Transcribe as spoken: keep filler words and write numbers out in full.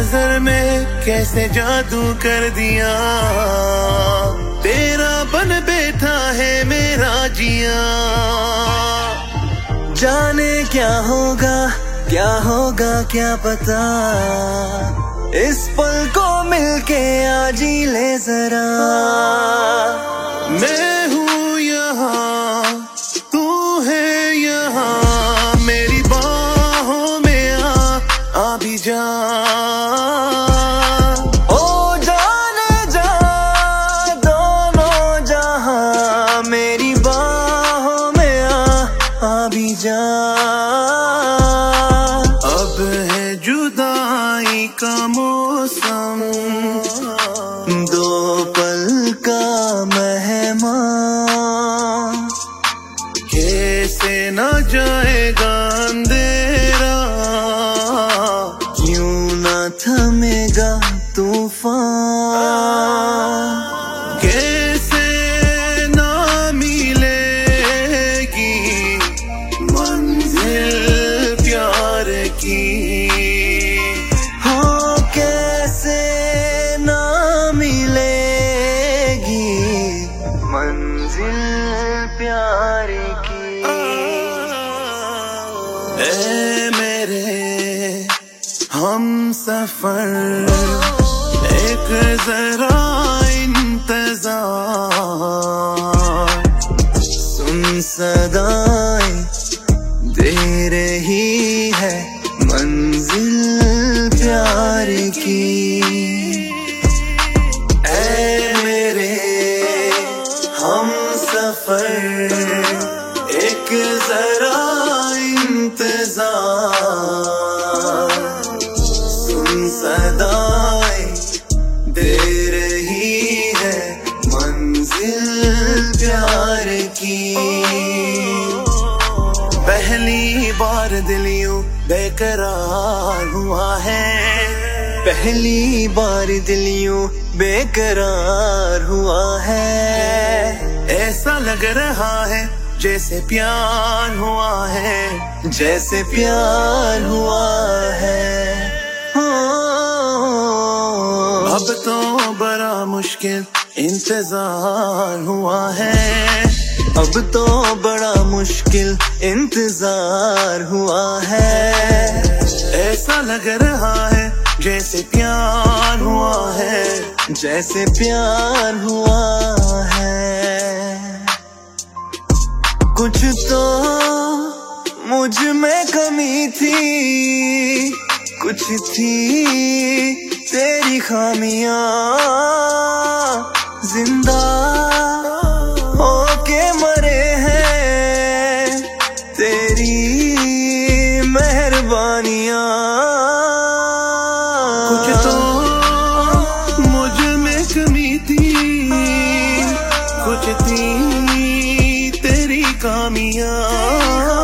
नजर ने कैसे जादू कर दिया, तेरा बन बैठा है मेरा जिया। जाने क्या होगा क्या होगा क्या पता, इस पल को मिलके आज ही ले जरा। मैं हूँ यहाँ तू है यहाँ, मेरी बाहों में आ आ भी जा। ओ जाने जा दोनों जहां, मेरी बाहों में आ आ भी जा। अब है जुदाई का मौसम, दो पल का मेहमान, कैसे न जाएगा अंधेरा, यूं ना थमेगा तूफान। कैसे ना मिलेगी मंजिल प्यार की, हो कैसे ना मिलेगी मंजिल प्यार की। ऐ मेरे हम सफर, एक जरा इंतजार, सुन सदाएं दे रही है मंजिल प्यार की। ऐ मेरे हम सफर, एक जरा इंतजार, सुन सदाएं दे रही है मंजिल प्यार की। पहली बार दिल यूं बेकरार हुआ है, पहली बार दिल यूं बेकरार हुआ है। ऐसा लग रहा है जैसे प्यार हुआ है, जैसे प्यार हुआ है। हो अब तो बड़ा मुश्किल इंतजार हुआ है, अब तो बड़ा मुश्किल इंतजार हुआ है। ऐसा लग रहा है जैसे प्यार हुआ है, जैसे प्यार हुआ है। कुछ तो मुझ में कमी थी, कुछ थी तेरी खामियां, जिंदा होके मरे हैं तेरी मेहरबानियां। कुछ तो मुझ में कमी थी, कुछ थी तेरी खामियां,